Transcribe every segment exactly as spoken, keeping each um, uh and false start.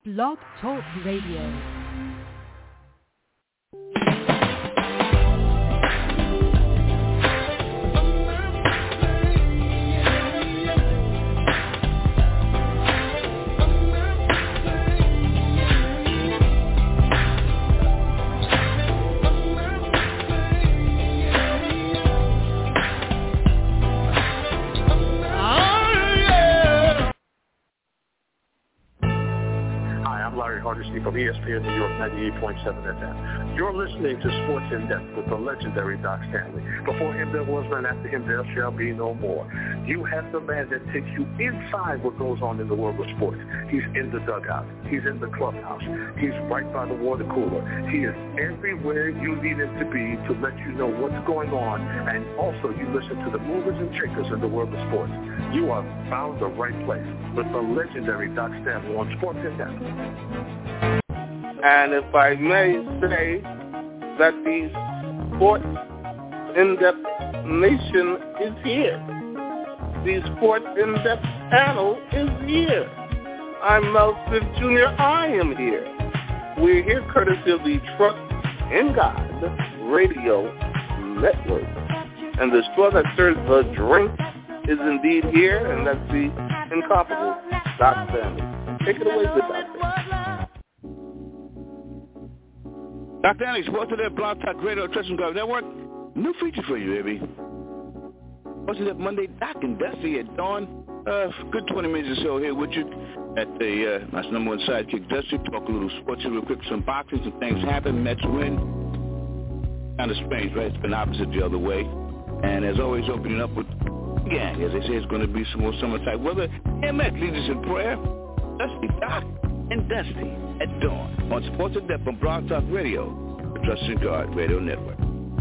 Blog Talk Radio. From E S P N New York ninety-eight point seven F M. You're listening to Sports in Depth with the legendary Doc Stanley. Before him there was none, after him there shall be no more. You have the man that takes you inside what goes on in the world of sports. He's in the dugout. He's in the clubhouse. He's right by the water cooler. He is everywhere you need him to be to let you know what's going on, and also you listen to the movers and shakers in the world of sports. You are found the right place with the legendary Doc Stanley on Sports in Depth. And if I may say that the Sports In-Depth Nation is here. The Sports In-Depth panel is here. I'm Mel Smith Junior I am here. We're here courtesy of the Trust in God Radio Network. And the straw that serves the drink is indeed here, and that's the incomparable Doc Stanley. Take it away, good doctor. Doctor Stanley, Sports Today, Blog Talk Radio, Trust in God Network. New feature for you, baby. Sports Today Monday, Doc and Dusty at dawn. Uh, good twenty minutes or so here with you at the, uh, my number one sidekick, Dusty. Talk a little sports real quick, some boxing, some things happen, Mets win. Kind of strange, right? It's been opposite the other way. And as always, opening up with, again, as they say, it's going to be some more summer-type weather. And Mets lead us in prayer. Dusty, Doc, and Dusty at dawn on Sports in Depth on Blog Talk Radio, the Trust in God Radio Network.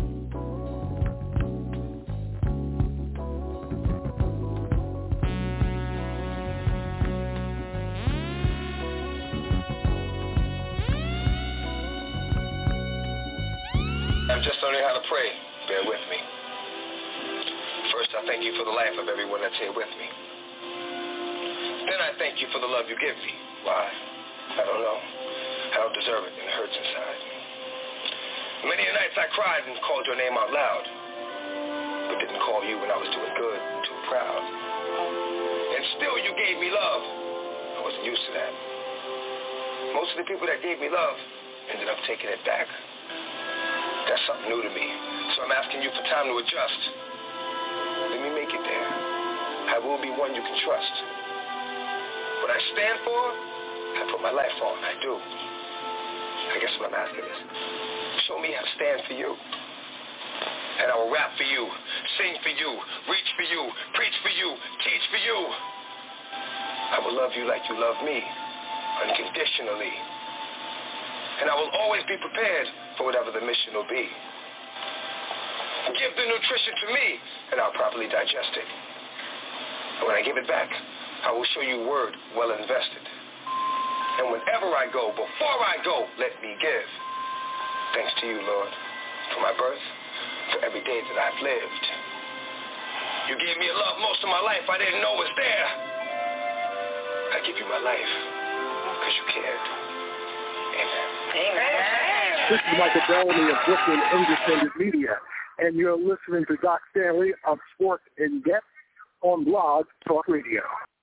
I'm just learning how to pray. Bear with me. First, I thank you for the life of everyone that's here with me. Then I thank you for the love you give me. Why? I don't know. I don't deserve it, and it hurts inside. Many a nights I cried and called your name out loud, but didn't call you when I was doing good, too proud. And still you gave me love. I wasn't used to that. Most of the people that gave me love ended up taking it back. That's something new to me, so I'm asking you for time to adjust. Let me make it there. I will be one you can trust. What I stand for, I put my life on. I do. I guess what I'm asking is, show me how to stand for you. And I will rap for you, sing for you, reach for you, preach for you, teach for you. I will love you like you love me, unconditionally. And I will always be prepared for whatever the mission will be. Give the nutrition to me, and I'll properly digest it. And when I give it back, I will show you word well invested. And whenever I go, before I go, let me give. Thanks to you, Lord, for my birth, for every day that I've lived. You gave me a love most of my life I didn't know was there. I give you my life because you cared. Amen. Amen. This is Michael Bellamy of Brooklyn Independent Media, and you're listening to Doc Stanley of Sports in Depth on Blog Talk Radio.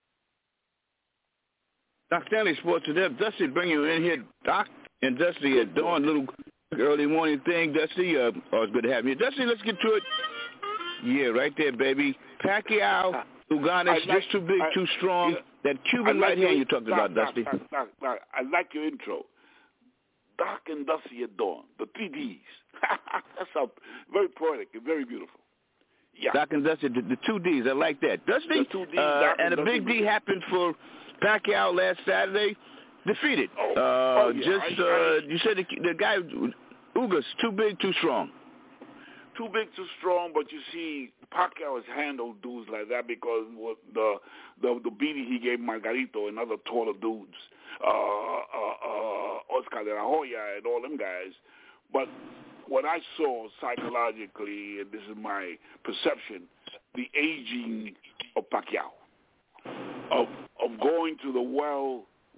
Doc Stanley, Sports in Depth. Dusty, bring you in here, Doc and Dusty at dawn. Little early morning thing, Dusty. Uh, always good to have you, Dusty. Let's get to it. Yeah, right there, baby. Pacquiao, Uganda, like, just too big, I, too strong. Yeah, that Cuban like right hand you talked Doc, about, Doc, Dusty. Doc, Doc, Doc, I like your intro. Doc and Dusty at dawn, the three Ds. That's a, very poetic and very beautiful. Yeah. Doc and Dusty, the, the two Ds. I like that. Dusty, the two Ds, uh, and, and a big D happened for Pacquiao last Saturday. Defeated. Oh, uh, oh yeah. Just, I, uh, I, you said the, the guy, Ugas, too big, too strong. Too big, too strong, but you see, Pacquiao has handled dudes like that because what the the the beating he gave Margarito and other taller dudes, uh, uh, uh, Oscar de la Hoya and all them guys. But what I saw psychologically, and this is my perception, the aging of Pacquiao, of of going to the well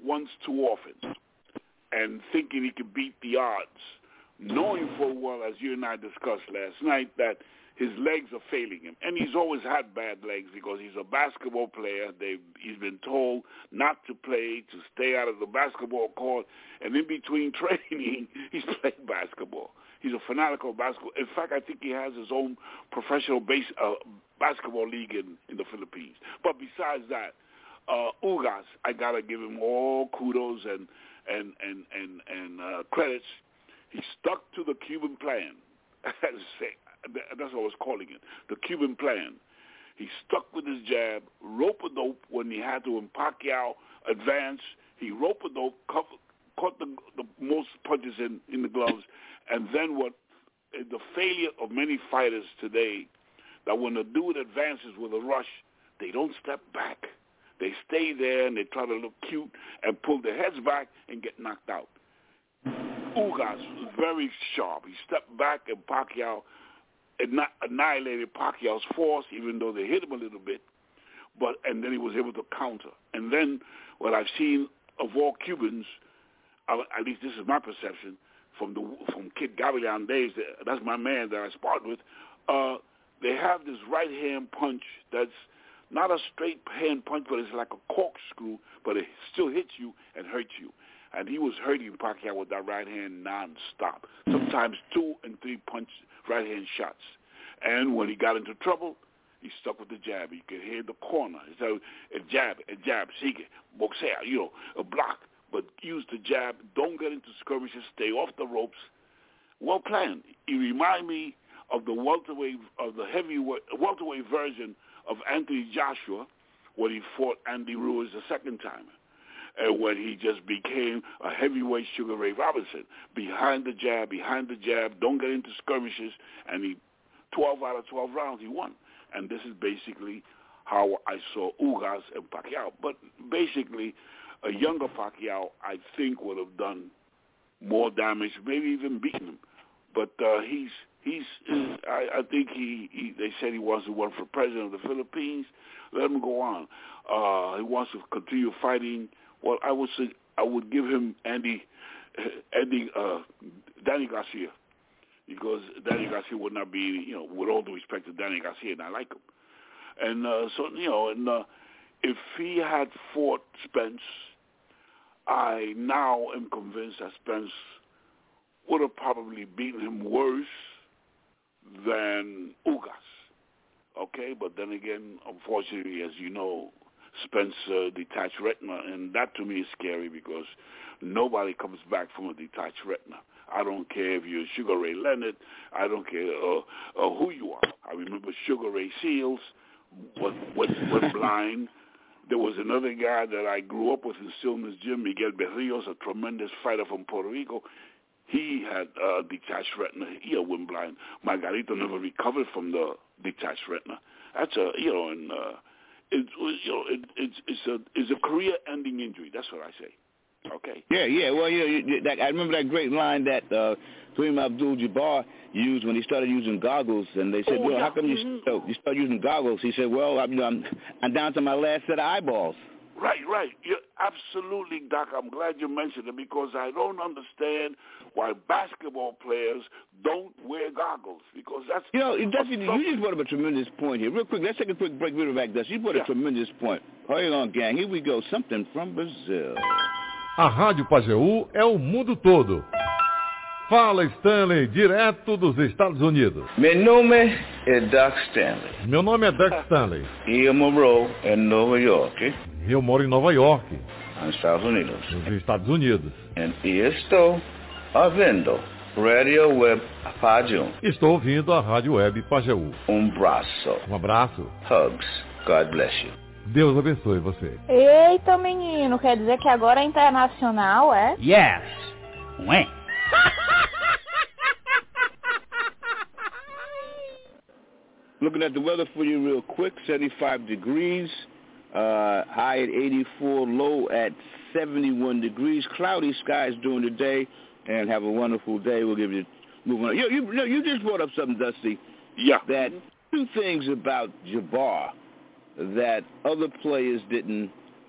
once too often and thinking he could beat the odds, knowing full well, as you and I discussed last night, that his legs are failing him. And he's always had bad legs because he's a basketball player. They've, he's been told not to play, to stay out of the basketball court. And in between training, he's playing basketball. He's a fanatical basketball. In fact, I think he has his own professional base, uh, basketball league in, in the Philippines. But besides that, uh, Ugas, I got to give him all kudos and, and, and, and, and uh, credits. He stuck to the Cuban plan. That's what I was calling it, the Cuban plan. He stuck with his jab, rope-a-dope when he had to, and Pacquiao advance. He rope-a-dope, caught the, the most punches in, in the gloves, and then what the failure of many fighters today, that when a dude advances with a rush, they don't step back. They stay there and they try to look cute and pull their heads back and get knocked out. Ugas was very sharp. He stepped back and Pacquiao annihilated Pacquiao's force, even though they hit him a little bit, but and then he was able to counter. And then what I've seen of all Cubans, uh, at least this is my perception, from the from Kid Gavilan days, that's my man that I sparred with, uh, they have this right hand punch that's not a straight hand punch, but it's like a corkscrew, but it still hits you and hurts you. And he was hurting Pacquiao with that right hand nonstop, sometimes two and three punch right hand shots. And when he got into trouble, he stuck with the jab. You could hear the corner. So a jab, a jab, sigue, boxea, you know, a block. But use the jab. Don't get into skirmishes. Stay off the ropes. Well planned. He remind me of the welterweight, of the heavyweight, welterweight version of Anthony Joshua when he fought Andy Ruiz the second time. And when he just became a heavyweight Sugar Ray Robinson. Behind the jab, behind the jab, don't get into skirmishes, and he, twelve out of twelve rounds, he won. And this is basically how I saw Ugas and Pacquiao. But basically, a younger Pacquiao, I think, would have done more damage, maybe even beaten him. But uh, he's, he's, he's I, I think he, he, they said he wants to run for president of the Philippines. Let him go on. Uh, he wants to continue fighting. Well, I would say I would give him Andy, Andy, uh, Danny Garcia, because Danny Garcia would not be, you know, with all due respect to Danny Garcia, and I like him. And uh, so, you know, and uh, if he had fought Spence, I now am convinced that Spence would have probably beaten him worse than Ugas. Okay, but then again, unfortunately, as you know, Spence uh, detached retina, and that to me is scary because nobody comes back from a detached retina. I don't care if you're Sugar Ray Leonard. I don't care uh, uh, who you are. I remember Sugar Ray Seals was, was, went blind. There was another guy that I grew up with in Stillman's gym, Miguel Berrios, a tremendous fighter from Puerto Rico. He had uh, detached retina. He went blind. Margarito never recovered from the detached retina. That's a, you know, and... Uh, It, you know, it, it's it's a it's a career-ending injury. That's what I say. Okay. Yeah, yeah. Well, yeah. You, that, I remember that great line that uh, Kareem Abdul-Jabbar used when he started using goggles, and they said, oh, "Well, yeah. how come you mm-hmm. so you start using goggles?" He said, "Well, I'm, you know, I'm I'm down to my last set of eyeballs." Right, right. You're absolutely, Doc. I'm glad you mentioned it because I don't understand why basketball players don't wear goggles because that's you know, Dusty, you just brought up a tremendous point here. Real quick, let's take a quick break. We'll be back, Dusty. You brought yeah. a tremendous point. Hold on, gang. Here we go. Something from Brazil. A Rádio Pajeú é o mundo todo. Fala, Stanley, direto dos Estados Unidos. Meu nome é Doc Stanley. Meu nome é Doc Stanley. E eu moro em Nova York. Eu moro em Nova York. Nos Estados Unidos. Nos Estados Unidos. E estou ouvindo Radio Web Pajeú. Estou ouvindo a Rádio Web Pajeú. Um abraço. Um abraço. Hugs. God bless you. Deus abençoe você. Eita, menino, quer dizer que agora é internacional, é? Yes. Ué. Looking at the weather for you real quick, seventy-five degrees, uh, high at eighty-four, low at seventy-one degrees, cloudy skies during the day, and have a wonderful day. We'll give you, moving on. You, you, you just brought up something, Dusty. Yeah. That two things about Jabbar that other players didn't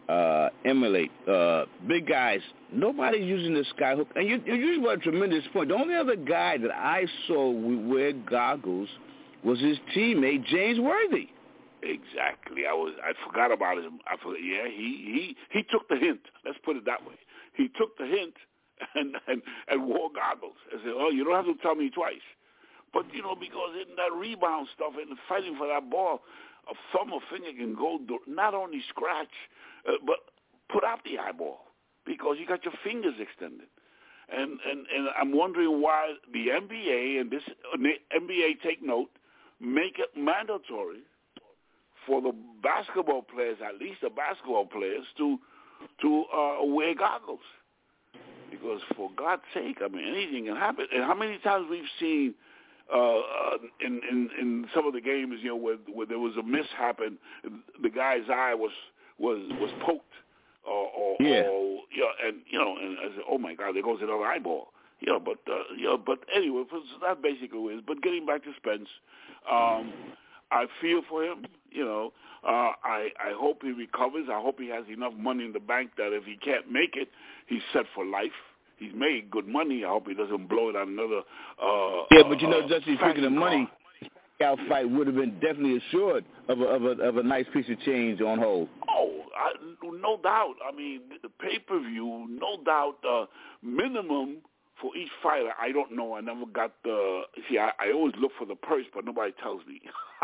uh, emulate. Uh, big guys, nobody's using the skyhook. And you, you used a tremendous point. The only other guy that I saw wear goggles was his teammate, James Worthy. Exactly. I was. I forgot about him. I forgot. Yeah, he, he, he took the hint. Let's put it that way. He took the hint and, and, and wore goggles. I said, oh, you don't have to tell me twice. But, you know, because in that rebound stuff and fighting for that ball, a thumb or finger can go not only scratch, uh, but put out the eyeball because you got your fingers extended. And, and, and I'm wondering why the N B A, and this N B A take note, make it mandatory for the basketball players, at least the basketball players, to to uh, wear goggles. Because for God's sake, I mean, anything can happen. And how many times we've seen uh, uh, in, in in some of the games, you know, where, where there was a mishap and the guy's eye was was was poked, or, or, yeah, or you know, and you know, and I said, oh my God, there goes another eyeball. You know, but uh, you know, but anyway, so that basically is. But getting back to Spence, um, I feel for him. You know, uh, I I hope he recovers. I hope he has enough money in the bank that if he can't make it, he's set for life. He's made good money. I hope he doesn't blow it on another. Uh, yeah, but you know, uh, just speaking of money, Pacquiao fight would have been definitely assured of a, of a of a nice piece of change on hold. Oh, I, no doubt. I mean, the pay-per-view, no doubt. Uh, minimum for each fighter, I don't know. I never got the. See, I, I always look for the purse, but nobody tells me.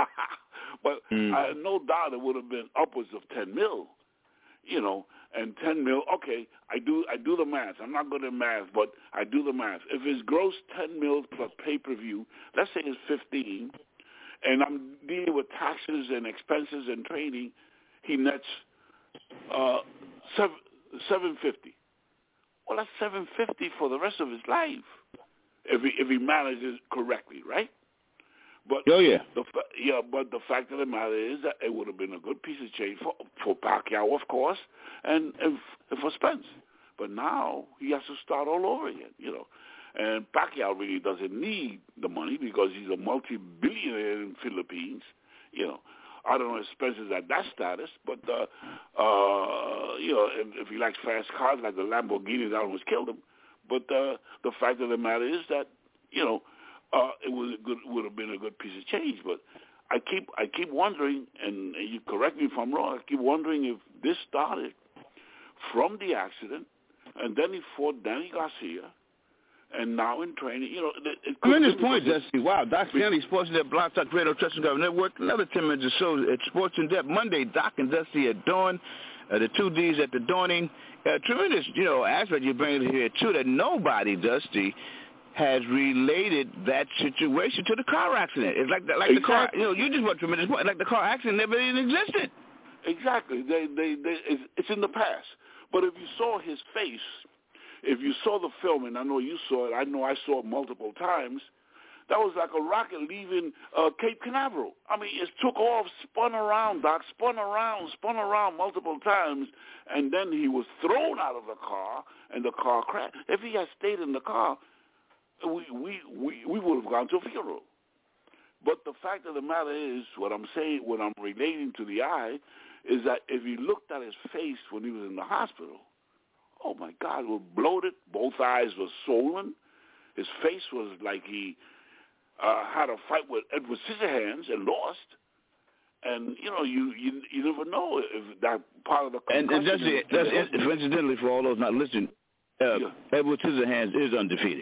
But mm. I no doubt it would have been upwards of ten mil. You know, and ten mil. Okay, I do I do the math. I'm not good at math, but I do the math. If it's gross ten mil plus pay-per-view, let's say it's fifteen, and I'm dealing with taxes and expenses and training, he nets uh, seven seven fifty. Well, that's seven fifty for the rest of his life if he if he manages correctly, right? But oh yeah, the yeah. But the fact of the matter is that it would have been a good piece of change for for Pacquiao, of course, and, and for Spence. But now he has to start all over again, you know. And Pacquiao really doesn't need the money because he's a multi-billionaire in the Philippines, you know. I don't know if Spence is at that status, but uh, uh, you know, if, if he likes fast cars like the Lamborghini that almost killed him. But uh, the fact of the matter is that you know. Uh, it was a good, would have been a good piece of change, but I keep I keep wondering, and you correct me if I'm wrong. I keep wondering if this started from the accident, and then he fought Danny Garcia, and now in training. You know, it, it I mean, this point, Jesse. Wow, Doc Stanley, Sports in Depth, Blog Talk Radio, Trust and Government Network. Another ten minutes or so at Sports in Depth Monday. Doc and Dusty at dawn. Uh, the two D's at the dawning. Uh, tremendous, you know, aspect you bring it here too that nobody, Dusty, has related that situation to the car accident. It's like the, like exactly. the car, you know, you just want tremendous point. Like the car accident never even existed. Exactly. They, they, they, it's, it's in the past. But if you saw his face, if you saw the film, and I know you saw it, I know I saw it multiple times, that was like a rocket leaving uh, Cape Canaveral. I mean, it took off, spun around, Doc, spun around, spun around multiple times, and then he was thrown out of the car, and the car crashed. If he had stayed in the car, We, we we we would have gone to a funeral. But the fact of the matter is, what I'm saying, what I'm relating to the eye, is that if you looked at his face when he was in the hospital, oh my God, it was bloated. Both eyes were swollen. His face was like he uh, had a fight with Edward Scissorhands and lost. And you know, you you, you never know if that part of the and, and that's it. That's it. Incidentally, for all those not listening, uh, yeah. Edward Scissorhands is undefeated.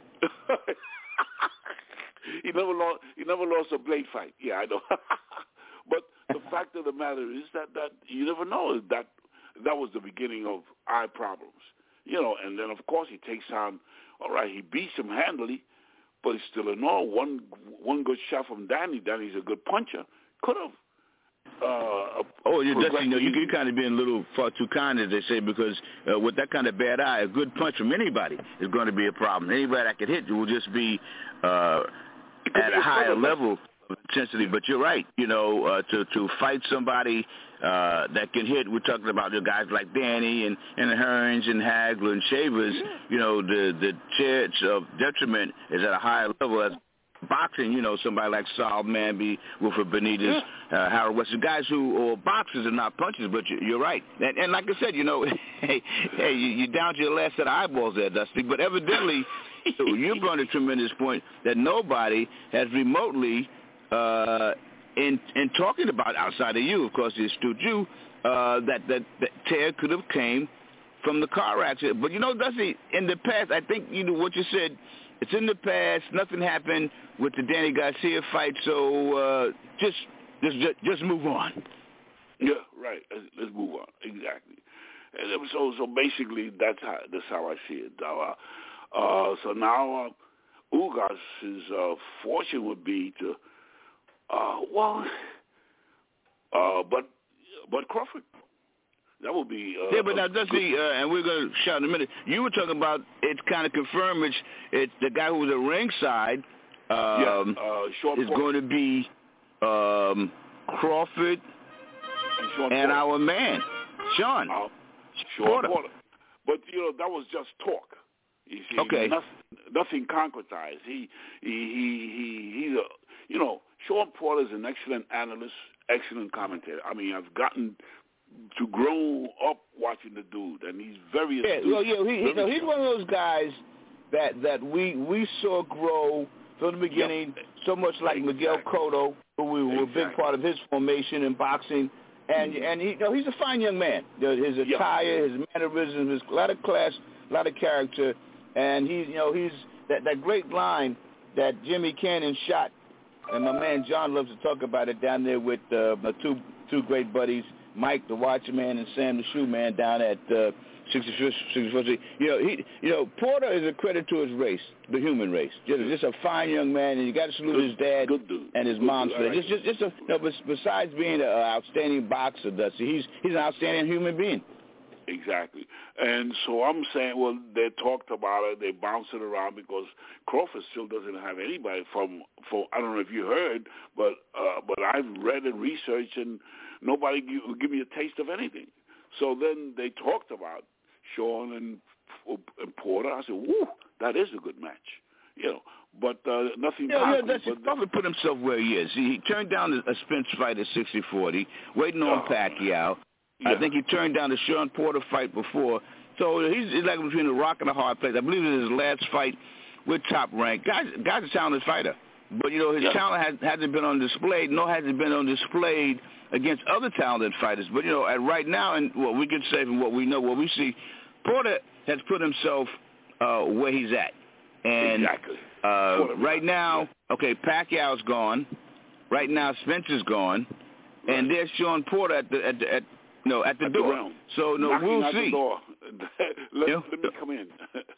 he never lost. He never lost a blade fight. Yeah, I know. But the fact of the matter is that, that you never know that that was the beginning of eye problems. You know, and then of course he takes on. All right, he beats him handily, but he's still in all. One one good shot from Danny. Danny's a good puncher. Could have. Uh, oh, you're just, you know, you, you're kind of being a little far too kind, as they say, because uh, with that kind of bad eye, a good punch from anybody is going to be a problem. Anybody that can hit you will just be uh, at a higher level of intensity. But you're right, you know, uh, to to fight somebody uh, that can hit. We're talking about the guys like Danny and and Hearns and Hagler and Shavers. You know, the the chance of detriment is at a higher level as boxing, you know, somebody like Saul Manby, Wilfred Benitez, yeah. uh, Harold Weston, guys who are boxers and not punchers, but you, you're right. And, and like I said, you know, hey, hey, you're down to your last set of eyeballs there, Dusty, but evidently you brought a tremendous point that nobody has remotely, uh, in in talking about outside of you, of course, the astute you, uh, that, that, that tear could have came from the car accident. But, you know, Dusty, in the past, I think, you know, what you said, it's in the past. Nothing happened with the Danny Garcia fight, so uh, just, just just move on. Yeah, right. Let's move on. Exactly. And so so basically, that's how that's how I see it. Uh, uh, so now uh, Ugas's uh, fortune would be to, uh, well, uh, but but Crawford. That would be uh, yeah, but now does he? Uh, and we're going to shout in a minute. You were talking about it's kind of confirmed. It's, it's the guy who was at ringside. Um, yeah, uh, Sean is Porter. going to be um, Crawford and, Sean and Porter. our man Sean. Uh, Sean Porter. Porter. But you know that was just talk. You see, okay. Nothing, nothing concretized. He he he he he's a you know Sean Porter is an excellent analyst, excellent commentator. I mean, I've gotten to grow up watching the dude, and he's very yeah. astute, Well, yeah, he, very he, no, he's one of those guys that that we we saw grow from the beginning, yep. so much like exactly. Miguel Cotto, who we were exactly. a big part of his formation in boxing, and mm-hmm. and he, you know, he's a fine young man. His attire, yep. his mannerisms, his a lot of class, a lot of character, and he's you know he's that that great line that Jimmy Cannon shot, and my man John loves to talk about it down there with uh, my two two great buddies. Mike, the Watchman, and Sam, the Shoeman, down at uh, sixty-fifth, sixty-fourth Street. You know, he, you know, Porter is a credit to his race, the human race. Just, just a fine young man, and you got to salute good, his dad and his good mom. Dude, just, just, just a, you know, besides being an outstanding boxer, Dusty, he's he's an outstanding human being. Exactly. And so I'm saying, well, they talked about it, they bounced it around because Crawford still doesn't have anybody from, from I don't know if you heard, but uh, but I've read and researched, and nobody give, give me a taste of anything. So then they talked about Sean and, and Porter. I said, woo, that is a good match. You know, but uh, nothing yeah, concrete. Yeah, that's but Crawford put himself where he is. He, he turned down a Spence fight at sixty forty, waiting on uh, Pacquiao. Yeah. I think he turned down the Sean Porter fight before. So he's, he's like between a rock and a hard place. I believe it is his last fight with Top Rank. Guy's, guy's a talented fighter. But, you know, his yeah. talent has, hasn't been on display, nor has it been on display against other talented fighters. But, you know, at right now, and what we can say from what we know, what we see, Porter has put himself uh, where he's at. And exactly. uh, right now, okay, Pacquiao's gone. Right now, Spencer's gone. Right. And there's Sean Porter at the, at the, at No, at the at door. The so, no, Knocking we'll at see. The door. let, yeah. let me come in.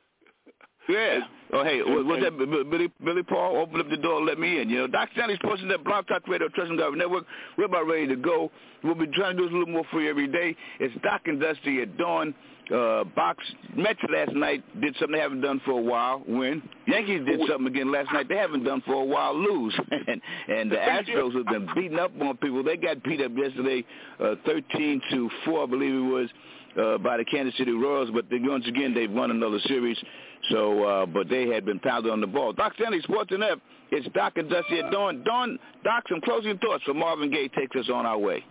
yeah. Oh, hey, and, was that Billy, Billy Paul? Open up the door, let me in. You know, Doctor Stanley's posting that Blog Talk Radio, Trust and Government Network. We're about ready to go. We'll be trying to do this a little more for you every day. It's Doc and Dusty at dawn. Uh, Box Mets last night did something they haven't done for a while. Win. Yankees did something again last night they haven't done for a while. Lose. and, and the Astros have been beating up on people. They got beat up yesterday, uh, thirteen to four, I believe it was, uh, by the Kansas City Royals. But they, once again, they've won another series. So, uh, but they had been pounded on the ball. Doc Stanley, Sports and F. It's Doc and Dusty at dawn. Dawn, Doc, some closing thoughts for Marvin Gaye takes us on our way.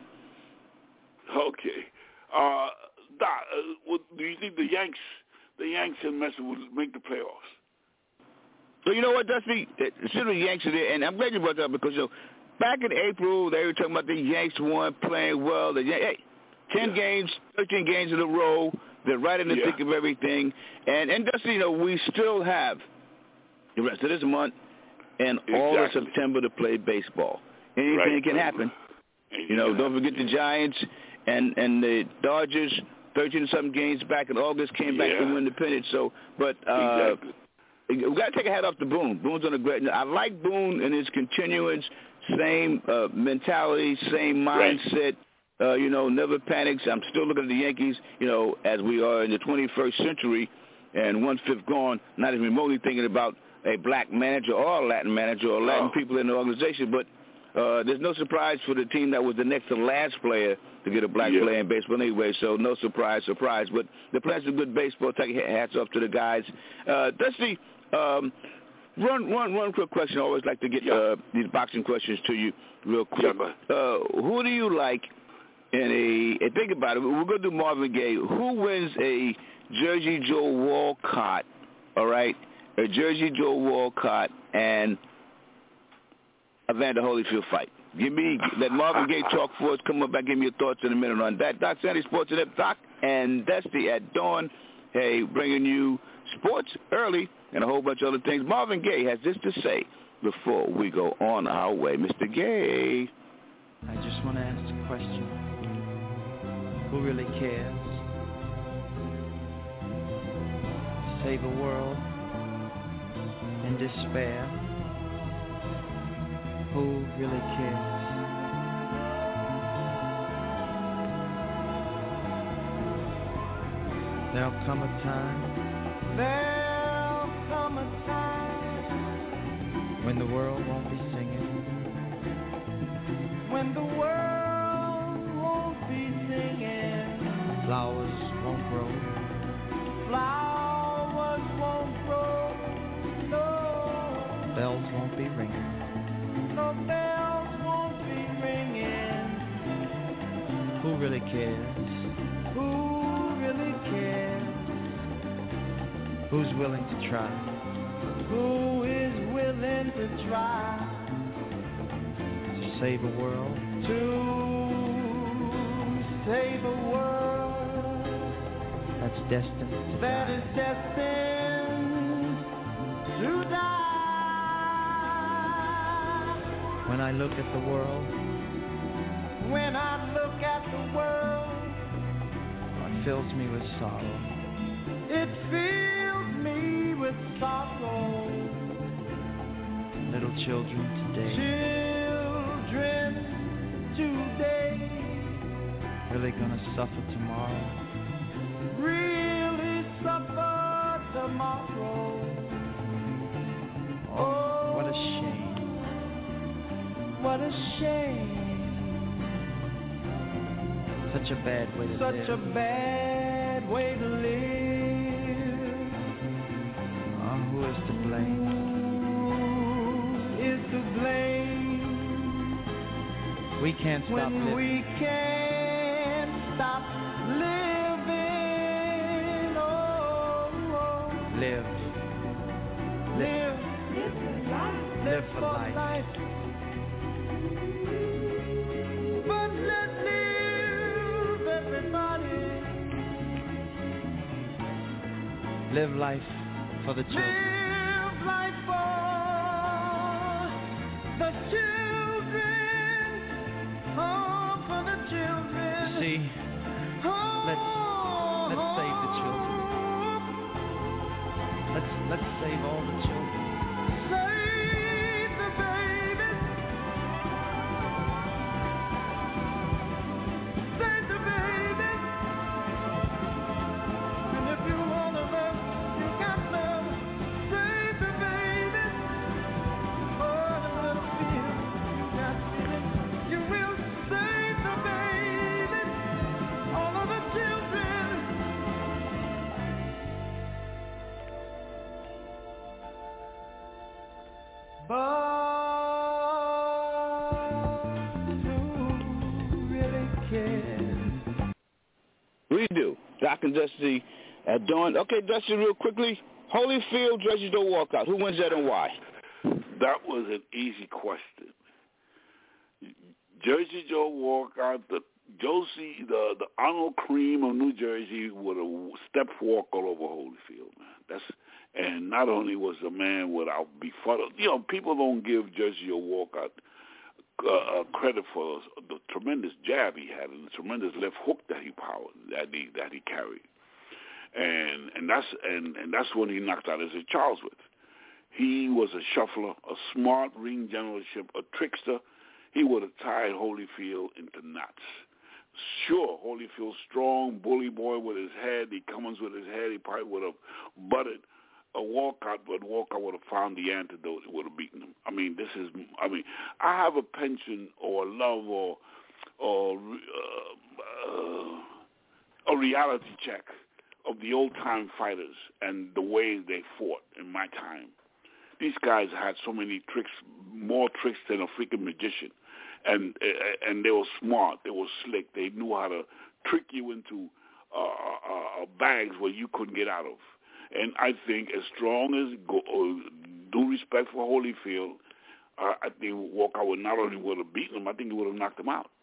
Okay. Uh, Doc, uh, what, do you think the Yanks, the Yanks and Mets will make the playoffs? So you know what, Dusty? Consider the Yanks are there, and I'm glad you brought that up because you know, back in April they were talking about the Yanks weren't playing well. The hey, ten yeah. games, thirteen games in a row. They're right in the yeah. thick of everything, and and Dusty, you know, we still have the rest of this month and exactly. all of September to play baseball. Anything right. can happen. Anything you know, can don't happen. forget the Giants and and the Dodgers. thirteen-something games back in August, came yeah. back to win the pennant. So, but uh, exactly. we got to take a hat off to Boone. Boone's on a great. I like Boone and his continuance, same uh, mentality, same mindset. Right. Uh, you know, never panics. I'm still looking at the Yankees. You know, as we are in the twenty-first century, and one fifth gone, not even remotely thinking about a black manager or a Latin manager or Latin oh. people in the organization, but. Uh, there's no surprise for the team that was the next to last player to get a black yeah. player in baseball anyway, so no surprise, surprise. But they're playing some good baseball. Take hats off to the guys. Uh, Dusty, um, One, one, one quick question. I always like to get yeah. uh, these boxing questions to you real quick. Yeah, uh, who do you like in a, and think about it, we're going to do Marvin Gaye. Who wins a Jersey Joe Walcott, all right, a Jersey Joe Walcott and Evander Holyfield fight? Give me, let Marvin Gaye talk for us. Come on back, give me your thoughts in a minute on that. Doc Sandy, Sports and Doc and Dusty at dawn. Hey, bringing you sports early and a whole bunch of other things. Marvin Gaye has this to say before we go on our way. Mister Gaye. I just want to ask a question. Who really cares? To save a world in despair. Who really cares? There'll come a time, there'll come a time when the world won't be singing, when the world won't be singing, flowers won't grow, flowers won't grow, no, bells won't be ringing. No bells won't be ringing. Who really cares? Who really cares? Who's willing to try? Who is willing to try to save a world? To save a world that's destined to that die. is destined to die. When I look at the world, when I look at the world, it fills me with sorrow. It fills me with sorrow. Little children today, children today, really gonna suffer tomorrow. Really suffer tomorrow. Oh, what a shame. What a shame. Such a bad way to Such live. Such a bad way to live. Oh, who is to blame? Who is to blame? We can't stop when living. We can't stop living. Oh, oh. Live. Live. Live for life. Live for life. life. But let's live, everybody. Live life for the children. Live life for the children. Oh, for the children. See, oh, let's let's save the children. Let's let's save all the children. Save the babies. Save the babies. And if you want to love, you got love. Save the babies. Oh, the blood feel, you got feeling. You will save the babies. All of the children. But who really cares? We do. Doc and Dusty at dawn. Okay, Dusty, real quickly. Holyfield, Jersey Joe Walcott. Who wins that and why? That was an easy question. Jersey Joe Walcott, the Josie, the the Arnold Cream of New Jersey, with a step walk all over Holyfield. Man. That's and not only was the man without befuddled. You know, people don't give Jersey Joe Walcott uh, credit for the tremendous jab he had and the tremendous left hook that he powered that he that he carried, and and that's and, and that's when he knocked out Ezzard Charles with. He was a shuffler, a smart ring generalship, a trickster. He would have tied Holyfield into knots. Sure, Holyfield's strong, bully boy with his head. He comes with his head. He probably would have butted a Walcott, but Walcott would have found the antidote. It would have beaten him. I mean, this is. I mean, I have a penchant or a love or or uh, uh, a reality check of the old time fighters and the way they fought in my time. these guys had so many tricks, more tricks than a freaking magician. And and they were smart. They were slick. They knew how to trick you into uh, uh, bags where you couldn't get out of. And I think as strong as go, uh, due respect for Holyfield, uh, I think Walker would not only would have beaten him, I think he would have knocked him out.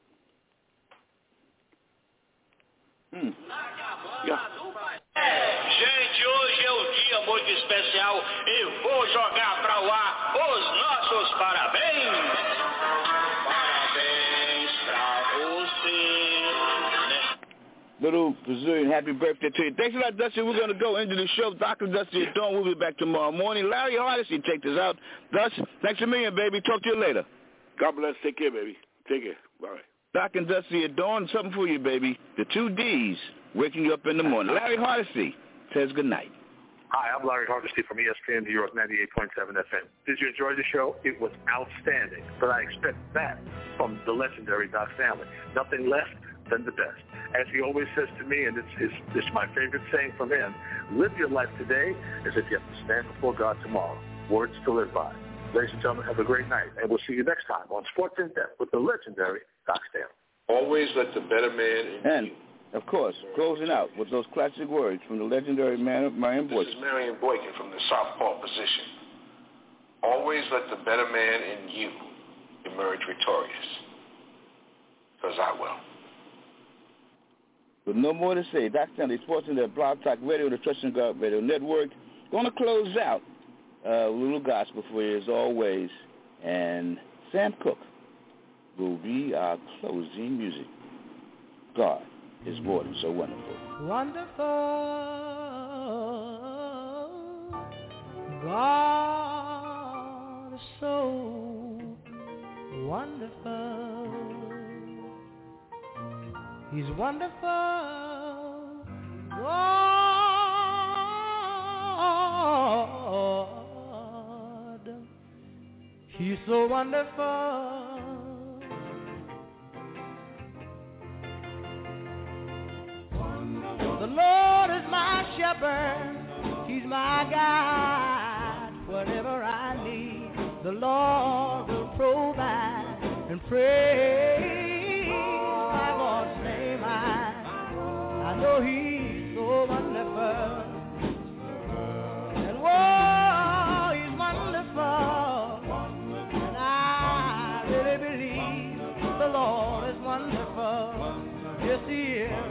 Hmm. Yeah. Gente, hoje é um dia muito especial e vou jogar para o ar os nossos parabéns. Parabéns para você. Little Brazilian happy birthday to you. Thanks a lot, Dusty. We're going to go into the show. Doctor Dusty at dawn. We'll be back tomorrow morning. Larry Hardesty, take this out. Dust, thanks a million, baby. Talk to you later. God bless. Take care, baby. Take care. Bye. Doc and Dusty at dawn. Something for you, baby. The two D's waking you up in the morning. Larry Hardesty says good night. Hi, I'm Larry Hardesty from E S P N New York ninety-eight point seven F M. Did you enjoy the show? It was outstanding, but I expect that from the legendary Doc Stanley. Nothing less than the best. As he always says to me, and it's, it's, it's my favorite saying from him, live your life today as if you have to stand before God tomorrow. Words to live by. Ladies and gentlemen, have a great night, and we'll see you next time on Sports in Depth with the legendary Doc Stanley. Always let the better man in and, you. Of course, closing out with those classic words from the legendary man, Marion Boykin. This is Marion Boykin from the southpaw position. Always let the better man in you emerge victorious, because I will. With no more to say, Doc Stanley, Sports in the Blog Talk Radio, the Trust in God Radio Network. Going to close out uh, with a little gospel for you as always. And Sam Cooke will be our closing music. God is more than so wonderful. Wonderful. God is so wonderful. He's wonderful. God, He's so wonderful. The Lord is my shepherd, He's my guide. Whatever I need, the Lord will provide. And praise my Lord's name, I, I know He's so wonderful. And whoa, He's wonderful. And I really believe the Lord is wonderful. Yes, He is.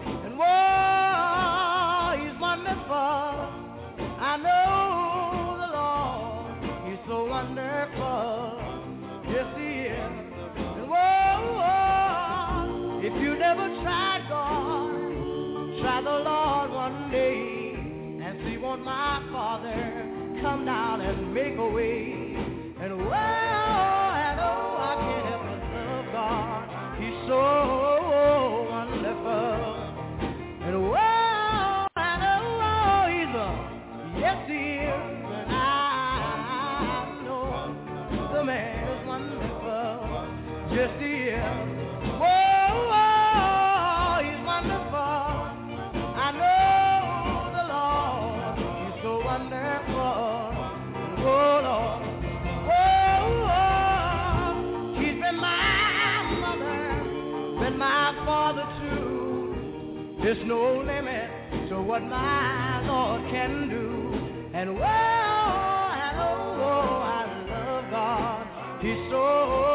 Whoa, He's wonderful. I know the Lord, He's so wonderful. Yes, He is. And whoa, whoa, if you never tried God, try the Lord one day and see won't my Father come down and make a way. And whoa, and oh, I can't help but love God. He's so wonderful. And whoa, and oh, He's a, yes, He is, and I know the man is wonderful, yes, He is. Whoa, whoa, He's wonderful, I know the Lord, He's so wonderful, whoa, Lord, whoa, whoa, He's been my mother, been my father too. There's no limit to what my Lord can do. And whoa, and oh, oh, I love God. He's so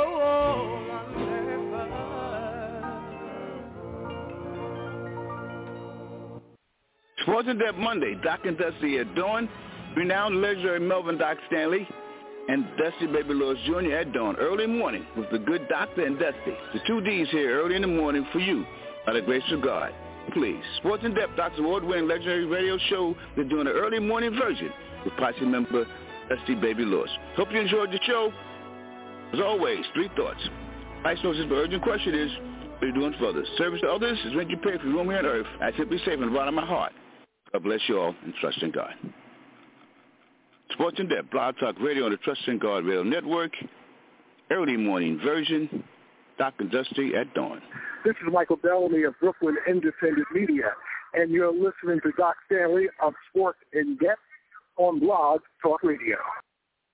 wonderful. Sports in Depth Monday, Doc and Dusty at dawn. Renowned legendary Melvin Doc Stanley and Dusty Baby Lewis Junior at dawn. Early morning with the good Doctor and Dusty. The two D's here early in the morning for you by the grace of God. Please. Sports in Depth, Doc's award-winning legendary radio show. They're doing an early morning version with Posse member Dusty Baby Lewis. Hope you enjoyed the show. As always, three thoughts. Vice Notice, the urgent question is, what are you doing for others? Service to others is when you pay for room here on earth. I simply say from the bottom of my heart, God bless you all and trust in God. Sports in Depth, Blog Talk Radio on the Trust in God Radio Network. Early morning version, Doc and Dusty at dawn. This is Michael Bellamy of Brooklyn Independent Media, and you're listening to Doc Stanley of Sports in Depth on Blog Talk Radio.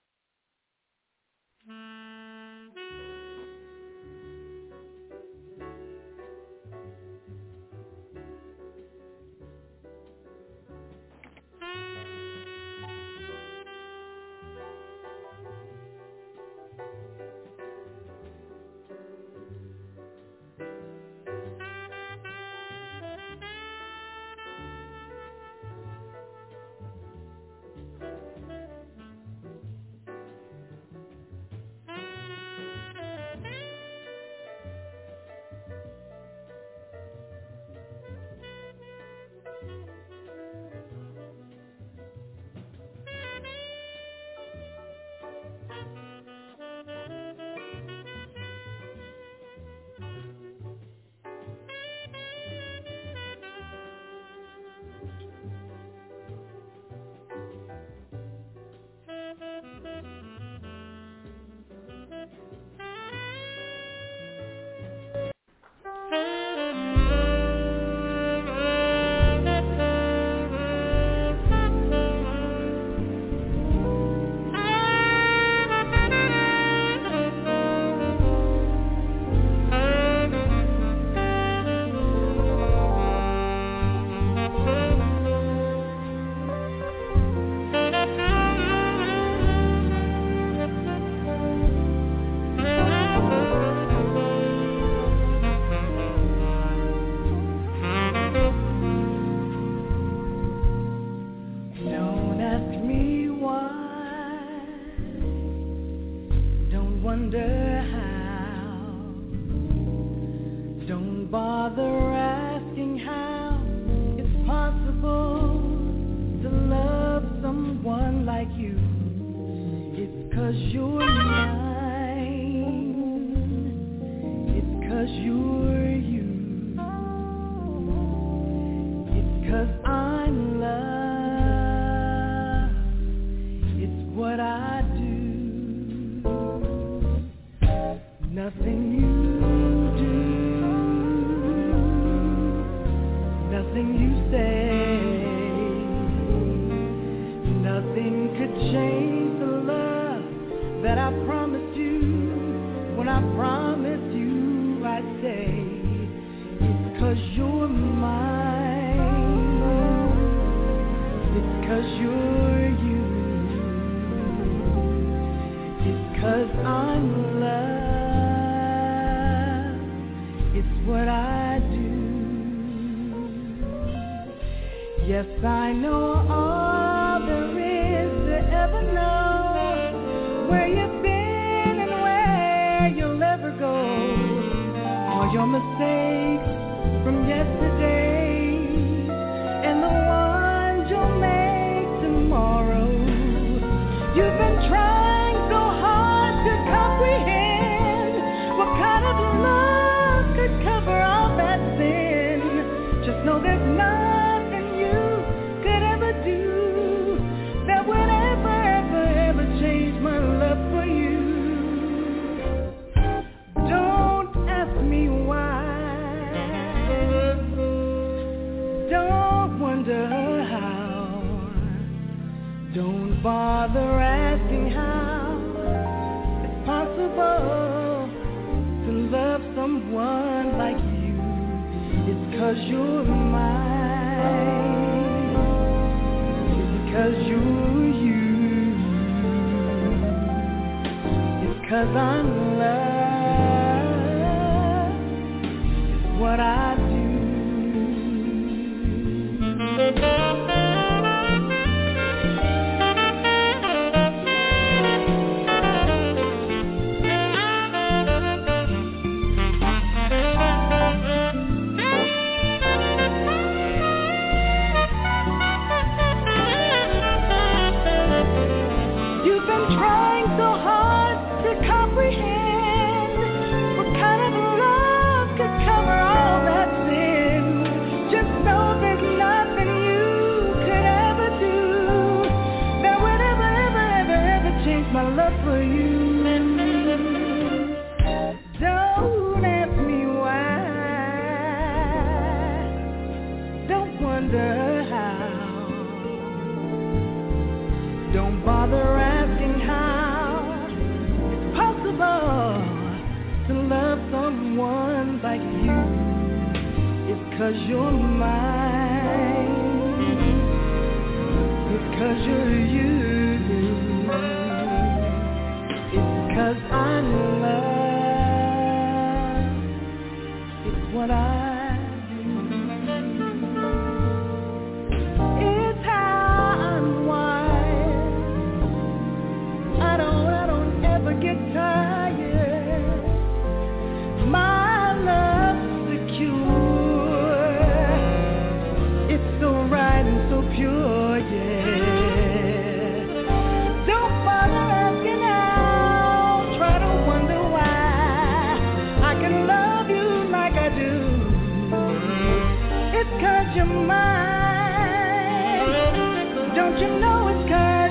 Cause you're you. It's cause I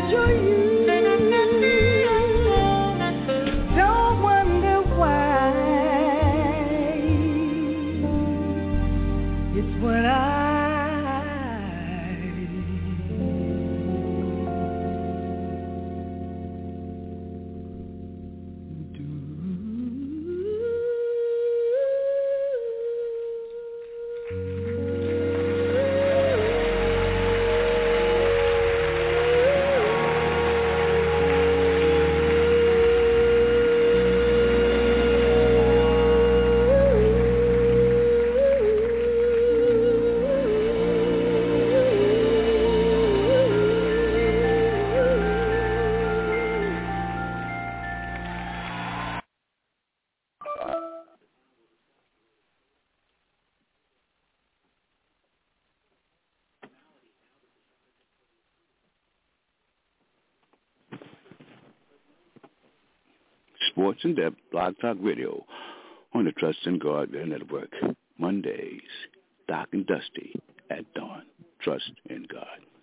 treasure you. Don't wonder why. It's what I Sports in Depth, Blog Talk Radio, on the Trust in God Network. Mondays, Doc and Dusty at dawn. Trust in God.